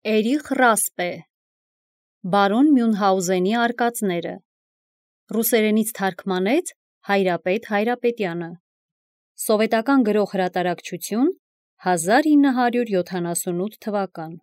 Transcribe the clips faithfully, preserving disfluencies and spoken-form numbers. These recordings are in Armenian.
Էրիխ Ռասպե, Բարոն Մյունհաուզենի արկածները, ռուսերենից թարգմանեց Հայրապետ Հայրապետյանը, Սովետական գրող հրատարակչություն, հազար ինը հարյուր յոթանասունութ թվական։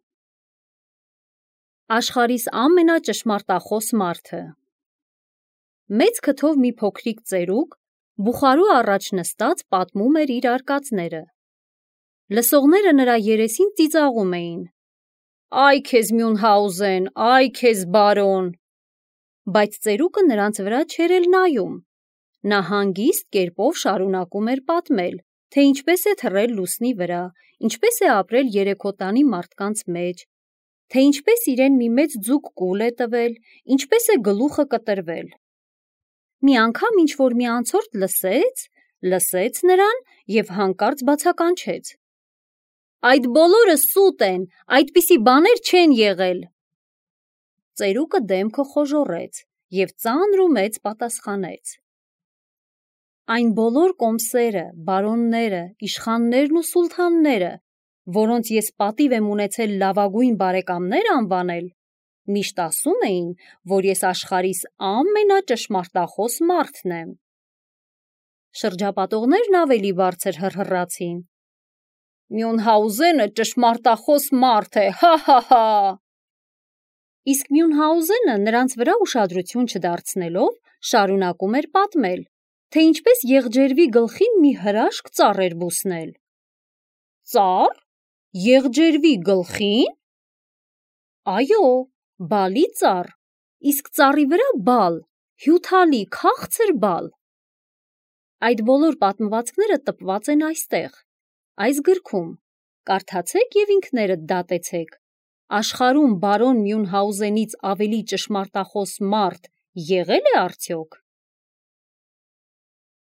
Աշխարհիս ամենաճշմարտախոս մարդը։ Մեծ քթով մի փոքրիկ ծերուկ բուխարու առաջ նստած պատմում էր իր արկածները։ Լսողները նրա երեսին ծիծաղում էին. «Այ քեզ Մյունհաուզեն, այ քեզ բարոն»։ Բայց ծերուկը նրանց վրա չէր էլ նայում։ Նա հանգիստ կերպով շարունակում էր պատմել, թե ինչպես է թռել լուսնի վրա, ինչպես է ապրել երեքոտանի մարդկանց մեջ, թե ինչպես իրեն մի մեծ ձուկ կուլ է տվել, ինչպես է գլուխը կտրվել։ Մի անգամ ինչ-որ մի անցորդ լսեց, լսեց նրան և հանկարծ բացականչեց. «Այդ բոլորը սուտ են, այդպիսի բաներ չեն եղել»։ Ծերուկը դեմքը խոժոռեց և ծանր ու մեծ պատասխանեց. «Այն բոլոր կոմսերը, բարոնները, իշխաններն ու սուլթանները, որոնց ես պատիվ եմ ունեցել լավագույն բարեկամներ անվանել, միշտ ասում էին, որ ես աշխարհիս ամենաճշմարտախոս մարդն եմ»։ Շրջապատողներն ավելի բարձր հռհռացին. «Մյունհաուզենը ճշմարտախոս մարդ է, հա՛հա՛հա»։ Իսկ Մյունհաուզենը նրանց վրա ուշադրություն չդարձնելով շարունակում էր պատմել, թե ինչպես եղջերվի գլխին մի հրաշք ծառ էր բուսնել։ «Ծա՞ռ, եղջերվի գլխի՞ն»։ «Այո, բալի ծառ, իսկ ծառի վրա բալ, հյութալի, քաղցր բալ»։ Այդ բոլոր պատմվածքները տպված են այստեղ, այս գրքում, կարդացեք և ինքներդ դատեցեք, աշխարհում բարոն Մյունհաուզենից ավելի ճշմարտախոս մարդ եղե՞լ է արդյոք։